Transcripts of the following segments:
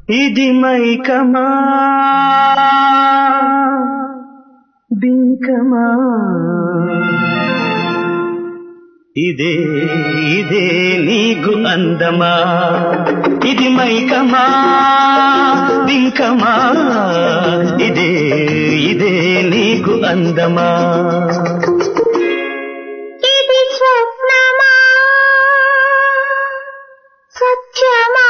ఇది మైకమా బింకమా ఇదే ఇదే నీకు అందమా ఇది మైకమా బింకమా ఇదే ఇదే నీకు అందమా ఇది స్వప్నమా సత్యమా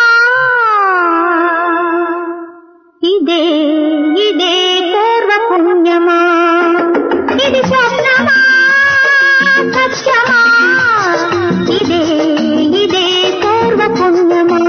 ఇదే ఇదే పూర్వ పుణ్యమా ఇది స్వప్నమా సత్యమా ఇదే ఇదే పూర్వ పుణ్యమా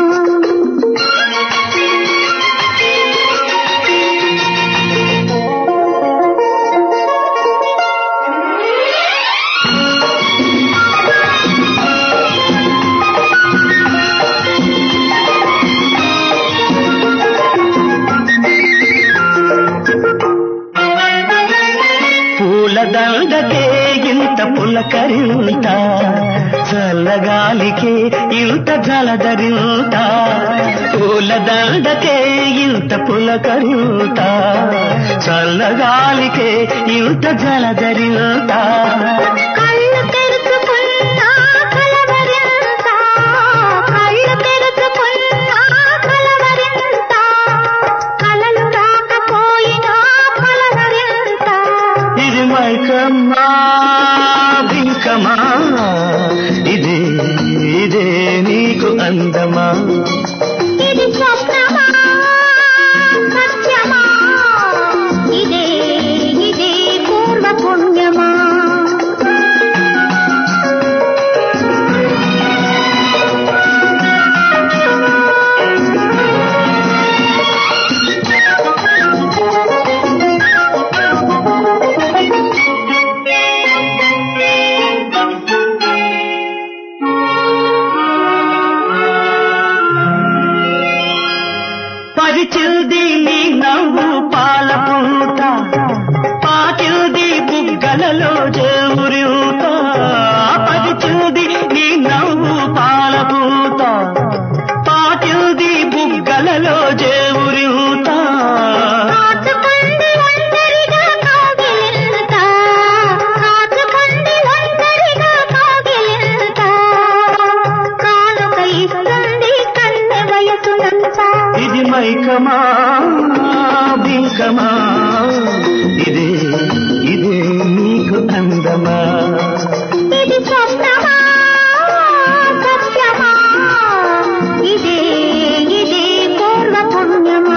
దండకే ఇంత పులకరింత చల్లగాలికే ఇంత జలదరింత పూల దండకే ఇంత పులకరింత చల్లగాలికే ఇంత జలదరింత కళ్ళు తెరుచుకున్నా కలవరింత కళ్ళు తెరుచుకున్నా కలవరింత కలలు రాకపోయినా కలవరింత ఇది మైకమా బింకమా ఇదే ఇదే నీకు అందమా ఇది స్వప్నమా సత్యమా ఇదే ఇదే పూర్వ పుణ్యమా పరిచిల్ది నీ నవ్వు పాలపూట పాకిల్ది బుగ్గలలో జేవురిత పరిచిల్ది నీ నవ్వు పాలపూట పాకిల్ది బుగ్గలలో జేవురిత ఇది మైకమా బింకమా ఇదే ఇదే నీకు అందమా ఇది స్వప్నమా సత్యమా ఇదే ఇదే పూర్వ పుణ్యమా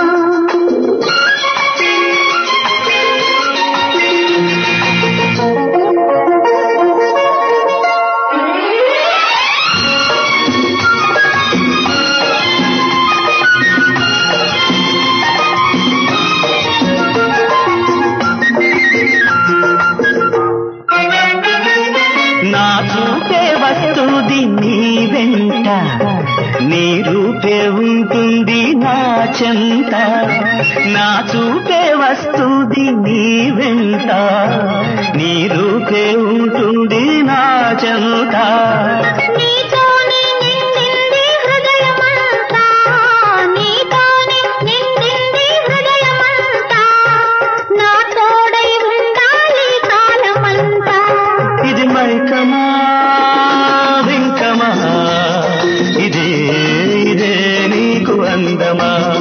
నా చూపే వస్తుంది నీ వెంట నీ రూపే ఉంటుంది నా చెంత నా చూపే వస్తుంది నీ వెంట నీ రూపే ఉంటుంది నా చెంత నీతోనే నిండింది హృదయమంతా నీతోనే నిండింది హృదయమంతా నా తోడై ఉండాలి కాలమంతా ఇది మైకమా బింకమా ఇదే ఇదే నీకు అందమా